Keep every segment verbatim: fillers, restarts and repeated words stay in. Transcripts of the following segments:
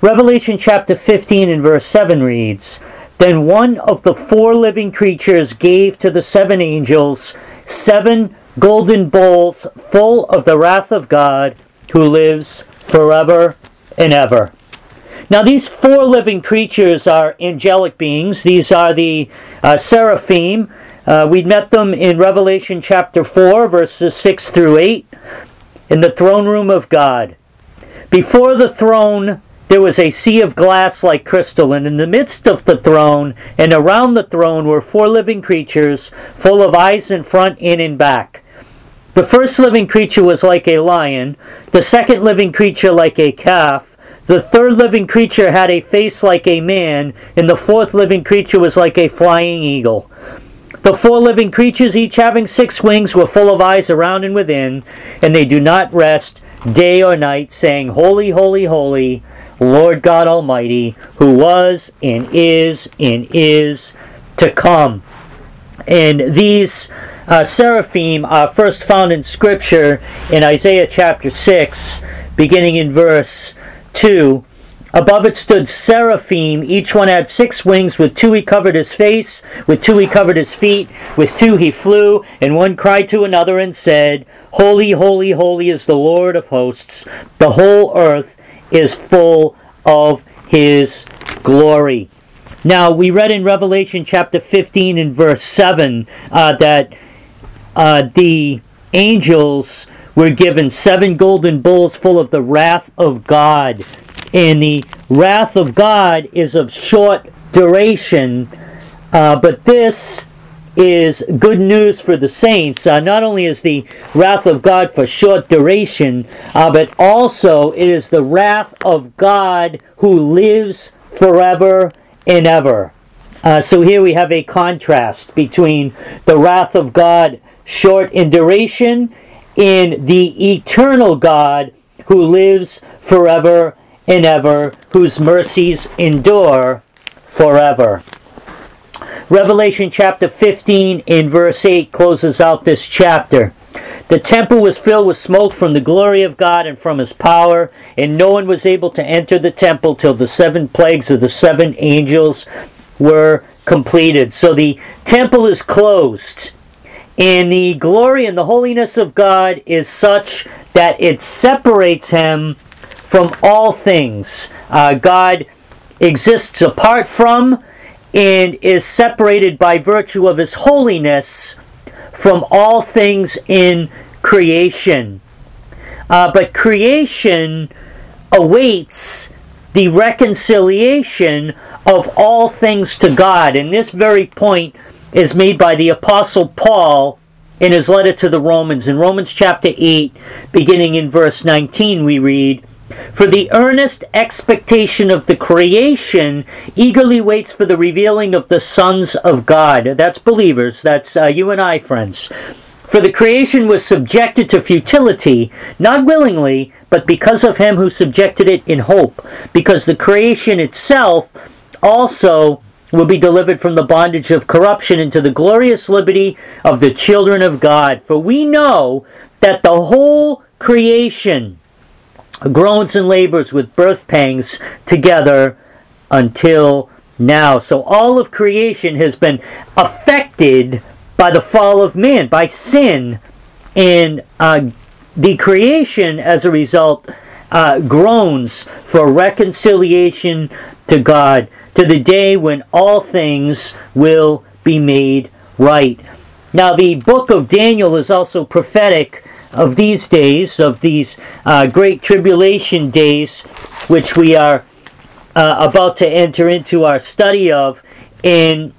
Revelation chapter fifteen and verse seven reads, "Then one of the four living creatures gave to the seven angels seven golden bowls full of the wrath of God, who lives forever and ever." Now these four living creatures are angelic beings. These are the uh, seraphim. Uh, we met them in Revelation chapter four, verses six through eight, in the throne room of God. Before the throne there was a sea of glass like crystal, and in the midst of the throne and around the throne were four living creatures, full of eyes in front and in back. The first living creature was like a lion, the second living creature like a calf, the third living creature had a face like a man, and the fourth living creature was like a flying eagle. The four living creatures, each having six wings, were full of eyes around and within, and they do not rest day or night, saying, "Holy, holy, holy, Lord God Almighty, who was and is and is to come." And these uh, seraphim are first found in Scripture in Isaiah chapter six, beginning in verse two. "Above it stood seraphim, each one had six wings, with two he covered his face, with two he covered his feet, with two he flew, and one cried to another and said, Holy, holy, holy is the Lord of hosts, the whole earth is full of his glory." Now, we read in Revelation chapter fifteen and verse seven uh, that uh, the angels were given seven golden bowls full of the wrath of God. And the wrath of God is of short duration, uh, but this is good news for the saints. Uh, not only is the wrath of God for short duration, uh, but also it is the wrath of God who lives forever and ever. Uh, so here we have a contrast between the wrath of God, short in duration, and the eternal God who lives forever and ever, whose mercies endure forever. Revelation chapter fifteen in verse eight closes out this chapter. "The temple was filled with smoke from the glory of God and from his power, and no one was able to enter the temple till the seven plagues of the seven angels were completed." So the temple is closed, and the glory and the holiness of God is such that it separates him from all things. Uh, God exists apart from and is separated by virtue of his holiness from all things in creation. Uh, but creation awaits the reconciliation of all things to God. And this very point is made by the Apostle Paul in his letter to the Romans. In Romans chapter eight, beginning in verse nineteen, we read, "For the earnest expectation of the creation eagerly waits for the revealing of the sons of God." That's believers. That's uh, you and I, friends. "For the creation was subjected to futility, not willingly, but because of him who subjected it in hope, because the creation itself also will be delivered from the bondage of corruption into the glorious liberty of the children of God. For we know that the whole creation groans and labors with birth pangs together until now." So all of creation has been affected by the fall of man, by sin, and uh, the creation, as a result, uh, groans for reconciliation to God, to the day when all things will be made right. Now, the book of Daniel is also prophetic of these days, of these uh, great tribulation days, which we are uh, about to enter into our study of. In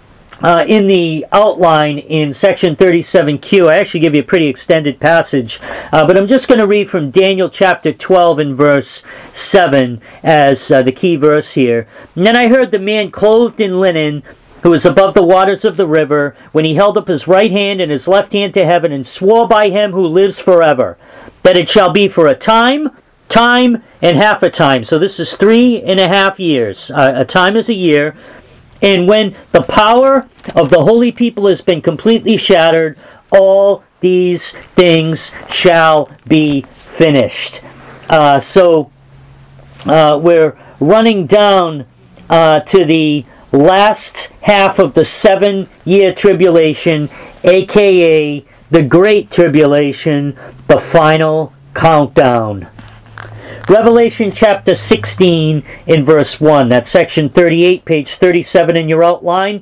uh, in the outline in section thirty-seven Q, I actually give you a pretty extended passage, uh, but I'm just going to read from Daniel chapter twelve and verse seven as uh, the key verse here. "And then I heard the man clothed in linen, who was above the waters of the river, when he held up his right hand and his left hand to heaven, and swore by him who lives forever, that it shall be for a time, time, and half a time." So this is three and a half years. Uh, a time is a year. "And when the power of the holy people has been completely shattered, all these things shall be finished." Uh, so uh, we're running down uh, to the last half of the seven-year tribulation, aka the Great Tribulation, the final countdown. Revelation chapter sixteen in verse one. That's section thirty-eight, page thirty-seven in your outline.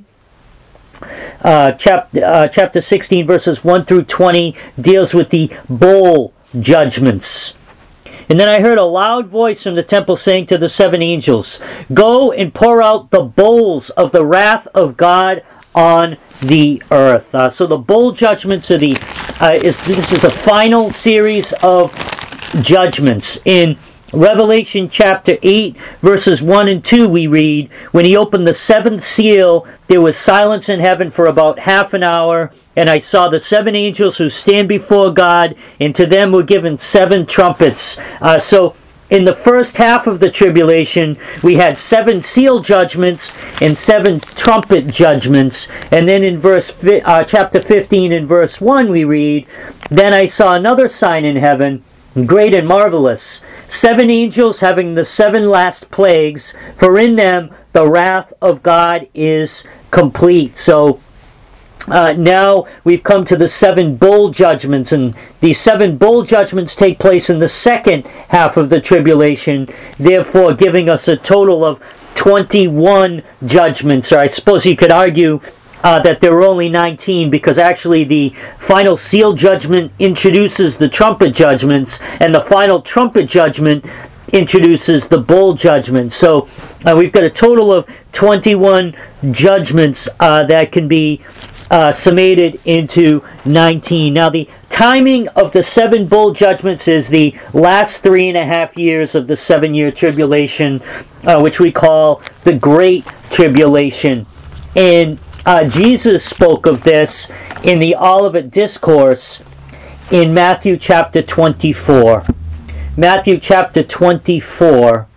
Uh, chap- uh, chapter sixteen, verses one through twenty, deals with the bowl judgments. And then I heard a loud voice from the temple saying to the seven angels, "Go and pour out the bowls of the wrath of God on the earth." Uh, so the bowl judgments are the uh, is this is the final series of judgments. In Revelation chapter eight, verses one and two, we read, "When he opened the seventh seal, there was silence in heaven for about half an hour, and I saw the seven angels who stand before God, and to them were given seven trumpets." Uh, so in the first half of the tribulation, we had seven seal judgments and seven trumpet judgments. And then in verse uh, chapter fifteen and verse one, we read, "Then I saw another sign in heaven, great and marvelous, seven angels having the seven last plagues, for in them the wrath of God is complete." So uh, now we've come to the seven bowl judgments, and these seven bowl judgments take place in the second half of the tribulation, therefore giving us a total of twenty-one judgments. Or I suppose you could argue Uh, that there were only nineteen, because actually the final seal judgment introduces the trumpet judgments, and the final trumpet judgment introduces the bowl judgment. So uh, we've got a total of twenty-one judgments uh, that can be uh, summated into nineteen. Now the timing of the seven bowl judgments is the last three and a half years of the seven-year tribulation, uh, which we call the Great Tribulation. And Uh, Jesus spoke of this in the Olivet Discourse in Matthew chapter twenty-four. Matthew chapter twenty-four,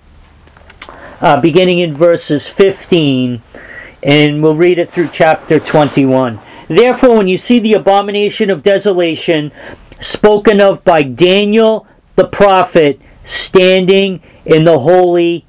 uh, beginning in verses fifteen, and we'll read it through chapter twenty-one. "Therefore, when you see the abomination of desolation spoken of by Daniel the prophet standing in the holy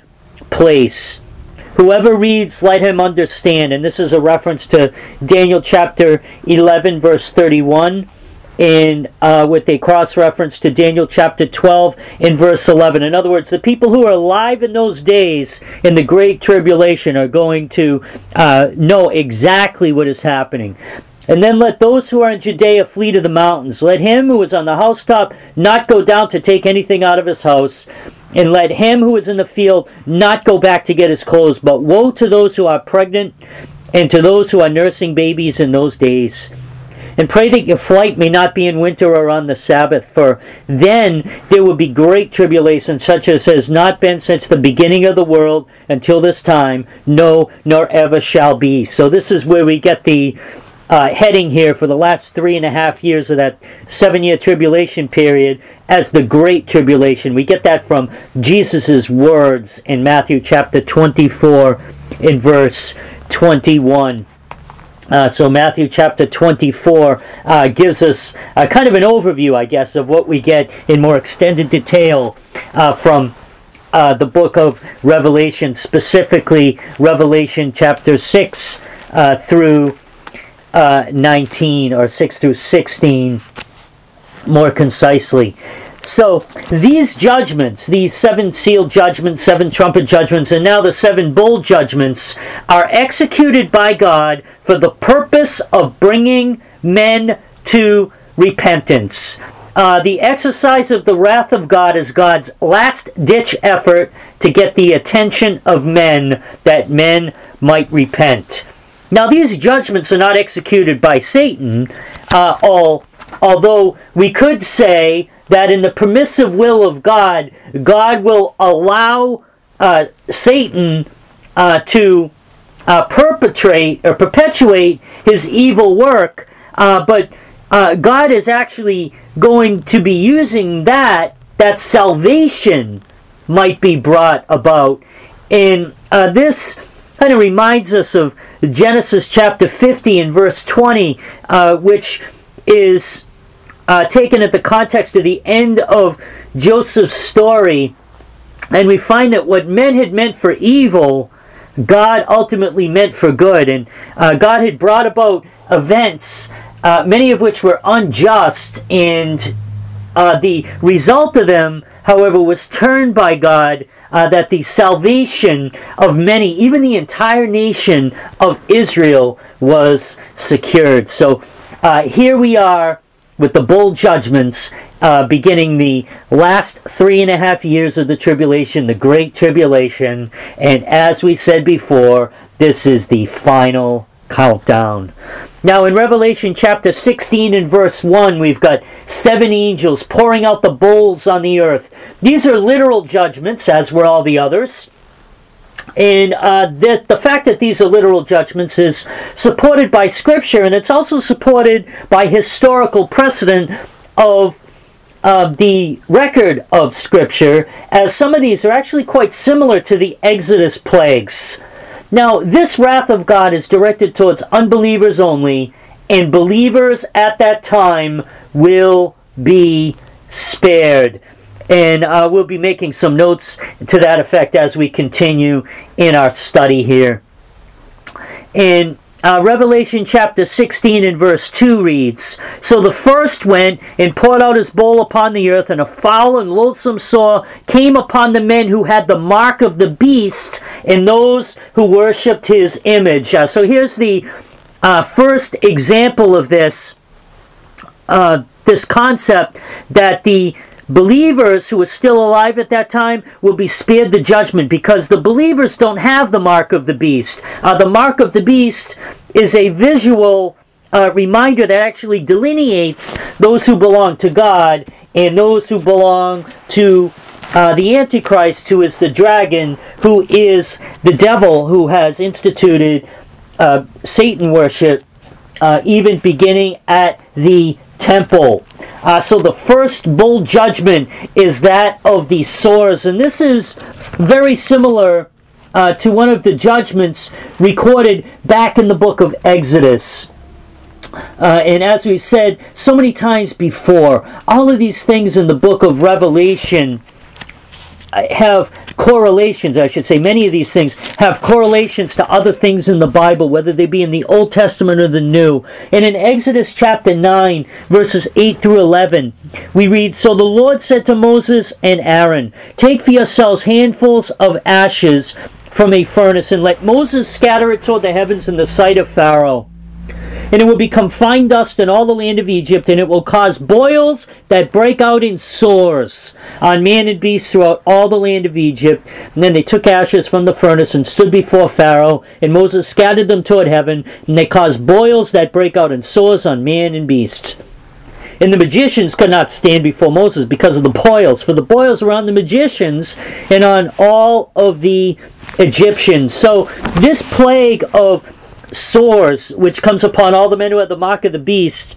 place, whoever reads, let him understand." And this is a reference to Daniel chapter eleven, verse thirty-one, and uh, with a cross-reference to Daniel chapter twelve in verse eleven. In other words, the people who are alive in those days in the Great Tribulation are going to uh, know exactly what is happening. "And then let those who are in Judea flee to the mountains. Let him who is on the housetop not go down to take anything out of his house. And let him who is in the field not go back to get his clothes. But woe to those who are pregnant and to those who are nursing babies in those days. And pray that your flight may not be in winter or on the Sabbath, for then there will be great tribulation, such as has not been since the beginning of the world until this time, no, nor ever shall be." So this is where we get the uh, heading here for the last three and a half years of that seven-year tribulation period as the Great Tribulation. We get that from Jesus' words in Matthew chapter twenty-four in verse twenty-one. Uh, so Matthew chapter twenty-four uh, gives us uh, kind of an overview, I guess, of what we get in more extended detail uh, from uh, the book of Revelation, specifically Revelation chapter six uh, through uh, nineteen, or six through sixteen, more concisely. So these judgments, these seven seal judgments, seven trumpet judgments, and now the seven bowl judgments are executed by God for the purpose of bringing men to repentance. Uh, the exercise of the wrath of God is God's last-ditch effort to get the attention of men, that men might repent. Now these judgments are not executed by Satan, uh, all, although we could say that in the permissive will of God, God will allow uh, Satan uh, to uh, perpetrate or perpetuate his evil work, uh, but uh, God is actually going to be using that, that salvation might be brought about. And uh, this kind of reminds us of Genesis chapter fifty and verse twenty, uh, which is Uh, taken at the context of the end of Joseph's story And we find that what men had meant for evil, God ultimately meant for good. And uh, God had brought about events, uh, many of which were unjust, and uh, the result of them, however, was turned by God, uh, that the salvation of many, even the entire nation of Israel, was secured. So uh, here we are with the bowl judgments, uh, beginning the last three and a half years of the tribulation, the Great Tribulation. And as we said before, this is the final countdown. Now in Revelation chapter sixteen and verse one, we've got seven angels pouring out the bowls on the earth. These are literal judgments, as were all the others. And uh, the, the fact that these are literal judgments is supported by Scripture, and it's also supported by historical precedent of uh, the record of Scripture, as some of these are actually quite similar to the Exodus plagues. Now, this wrath of God is directed towards unbelievers only, and believers at that time will be spared. And uh, we'll be making some notes to that effect as we continue in our study here. In uh, Revelation chapter sixteen and verse two reads, "So the first went and poured out his bowl upon the earth, and a foul and loathsome sore came upon the men who had the mark of the beast, and those who worshipped his image." Uh, so here's the uh, first example of this, uh, this concept that the believers who are still alive at that time will be spared the judgment, because the believers don't have the mark of the beast. Uh, the mark of the beast is a visual uh, reminder that actually delineates those who belong to God and those who belong to uh, the Antichrist, who is the dragon, who is the devil, who has instituted uh, Satan worship, uh, even beginning at the temple. Uh, so the first bowl judgment is that of the sores, and this is very similar uh, to one of the judgments recorded back in the book of Exodus. Uh, and as we said so many times before, all of these things in the book of Revelation have correlations, I should say. Many of these things have correlations to other things in the Bible, whether they be in the Old Testament or the New. And in Exodus chapter nine, verses eight through eleven, we read, "So the Lord said to Moses and Aaron, take for yourselves handfuls of ashes from a furnace, and let Moses scatter it toward the heavens in the sight of Pharaoh. And it will become fine dust in all the land of Egypt, and it will cause boils that break out in sores on man and beast throughout all the land of Egypt." And then they took ashes from the furnace and stood before Pharaoh, and Moses scattered them toward heaven, and they caused boils that break out in sores on man and beast. And the magicians could not stand before Moses because of the boils, for the boils were on the magicians and on all of the Egyptians. So this plague of sores, which comes upon all the men who have the mark of the beast,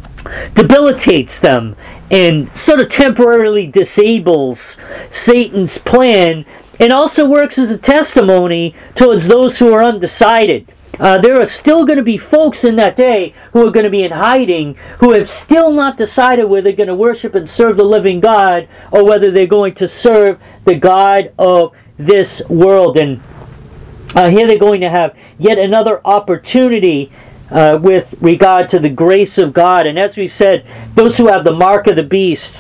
debilitates them and sort of temporarily disables Satan's plan, and also works as a testimony towards those who are undecided. Uh, there are still going to be folks in that day who are going to be in hiding, who have still not decided whether they're going to worship and serve the living God, or whether they're going to serve the God of this world. And Uh, here they're going to have yet another opportunity uh, with regard to the grace of God. And as we said, those who have the mark of the beast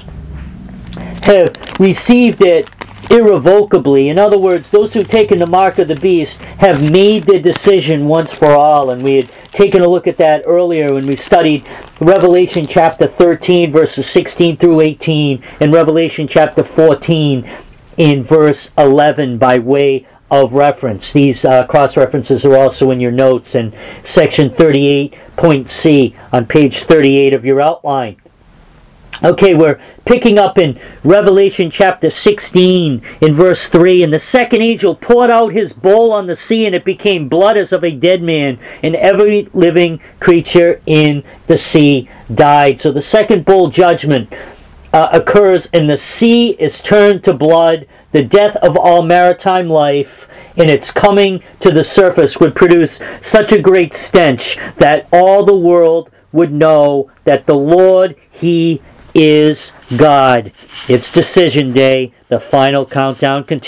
have received it irrevocably. In other words, those who've taken the mark of the beast have made their decision once for all. And we had taken a look at that earlier when we studied Revelation chapter thirteen, verses sixteen through eighteen, and Revelation chapter fourteen in verse eleven by way of reference. These uh, cross-references are also in your notes in section thirty-eight point C on page thirty-eight of your outline. Okay, we're picking up in Revelation chapter sixteen in verse three. "And the second angel poured out his bowl on the sea, and it became blood as of a dead man, and every living creature in the sea died." So the second bowl judgment uh, occurs, and the sea is turned to blood. The death of all maritime life in its coming to the surface would produce such a great stench that all the world would know that the Lord, He is God. It's decision day. The final countdown continues.